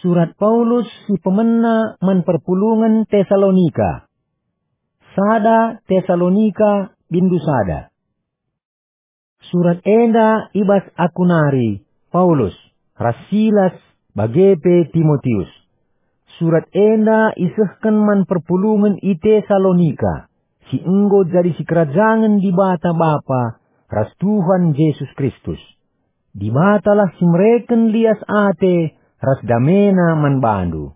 Surat Paulus si pemena man perpulungan Tesalonika. Sada Tesalonika bindu sada. Surat enda ibas akunari Paulus, Rasilas, bagepe Timotius. Surat enda isehkan man perpulungan i Tesalonika, si enggo jadi si kerajangan di bata Bapa, ras Tuhan Yesus Kristus. Di batalah si mereken lias ate, ras damena man bandu.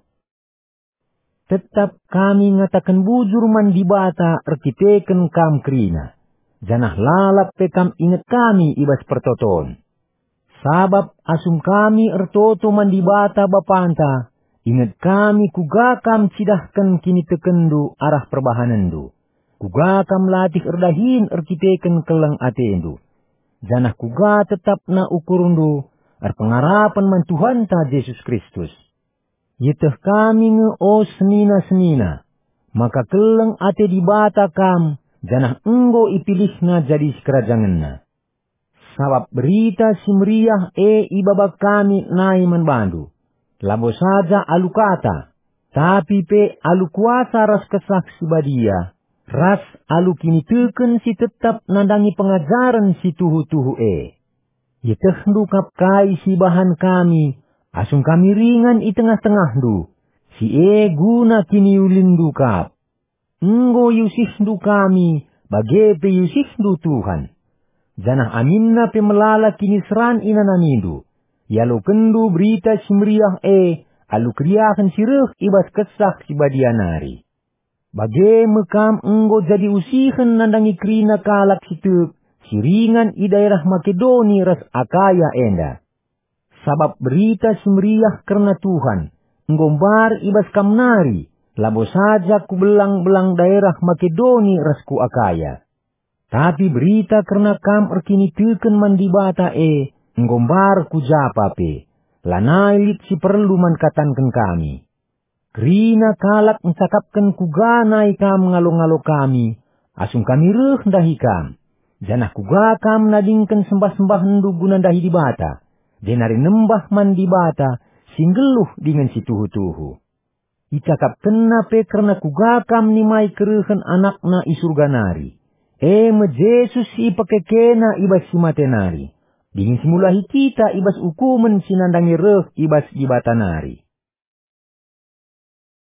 Tetap kami ngatakan bujur man di bata erkiteken kam krina. Janah lalap pekam ingat kami ibas pertoton. Sabab asum kami ertoto man di bata bapanta, ingat kami kugakam cidahkan kini tekendu arah perbahanendu. Kugakam latih erdahin erkiteken keleng atendu. Janah kuga tetap na ukurundu, pengarapan man Tuhan ta Yesus Kristus. Yeteh kami nge o senina-senina, maka keleng ate di bata kam, janah enggo ipilihna jadi sekerajanganna. Sabab berita si meriah ibabak kami nai manbandu. Labo saja alu kata, tapi pe alu kuasa ras kesaksi badia, ras alu kini teken si tetap nandangi pengajaran si tuhu-tuhu Yeteh ndukap kai si bahan kami, asung kami ringan i tengah-tengah du. Si guna kini ulindu kap. Enggo yusihdu kami, bagepe yusihdu Tuhan. Janah aminna pe melala kini seran inanamindu. Yalu kendu berita si meriah alu kriahan sireh ibas kesak si badianari. Bage mekam enggo jadi usihen nandangi krina kalak situk, siringan i daerah Makedoni ras Akaya enda. Sabab berita si meriah karena Tuhan, nggombar ibas kamnari, labo saja ku belang-belang daerah Makedoni ras ku Akaya. Tapi berita karena kam erkini teken man di bata nggombar ku japa pe, lanailit si perlu man katanken kami. Krina kalak ncakapken ku ganai kam ngalo-ngalo kami, asung kami reh ndahi kam. Janah kuga kam nadingken sembah-sembah ndu guna dahi di bata. Denari nembah man di bata, singgeluh dengan si tuhu-tuhu. Icakap kena pe karena kugakam nimai kerehen anakna isurganari. Me Yesus ipakekena ibas si matenari. Dingin simulahi kita ibas ukumen sinandangi reh ibas di batanari.